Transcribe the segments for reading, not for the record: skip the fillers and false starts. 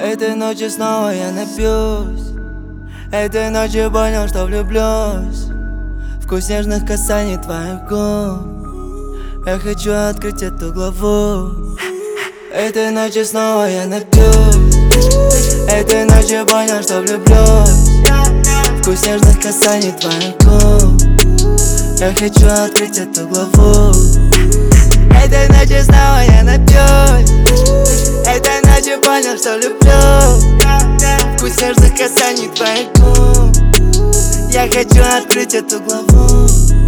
Этой ночью снова я напьюсь. Этой ночью понял, что влюблюсь. Вкус нежных касаний твоих губ. Я хочу открыть эту главу. Этой ночью снова я напьюсь. Этой ночью понял, что влюблюсь. Вкус нежных касаний твоих губ. Я хочу открыть эту главу. Этой ночью снова я напьюсь. Этой ночью понял, что люблю. Вкус нежных касаний твоих губ. Я хочу открыть эту главу.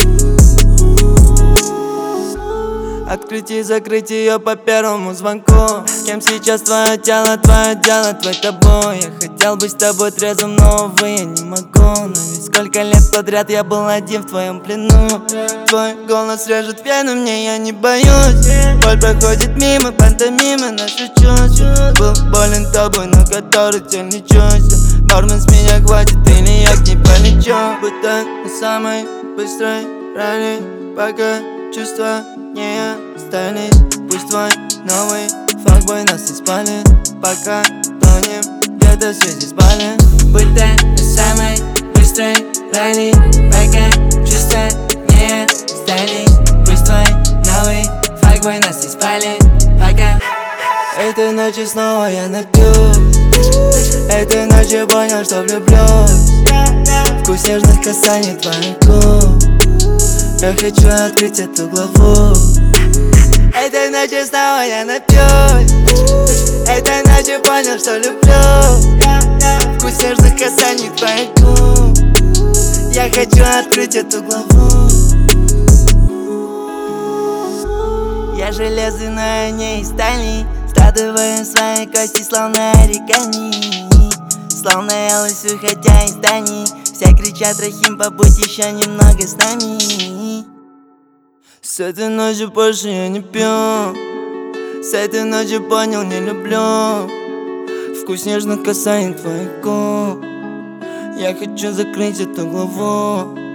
Открыть и закрыть ее по первому звонку. Кем сейчас твое дело, твой табу. Я хотел быть с тобой трезвым, но, увы, я не могу. Но ведь сколько лет подряд я был один в твоем плену. Твой голос режет вены, мне я не боюсь. Боль проходит мимо, пантомимы наши чувства. Был болен тобой, но который тебя не чувствую. Бармен, с меня хватит, или я к ней полечу. Будто на самой быстрой ралли, пока чувства не остались. Пусть твой новый факбой нас испалит, пока тонем где-то в свете спален. Будто на самой быстрой ралли, пока чувства не остались. Пусть твой новый факбой нас испалит, пока. Этой ночью снова я напьюсь. Этой ночью понял, что влюблюсь. Вкус нежных касаний твоих губ. Я хочу открыть эту главу. Этой ночью снова я напьюсь. Этой ночью понял, что люблю. Вкус нежных касаний твоих губ. Я хочу открыть эту главу. Я железный, но я не из стали. Складываю свои кости, словно оригами. Словно я лысый, хотя из зданий. Все кричат: Рахим, побудь еще немного с нами. С этой ночью больше я не пью. С этой ночью понял, не люблю. Вкус нежных касаний твоих губ. Я хочу закрыть эту главу.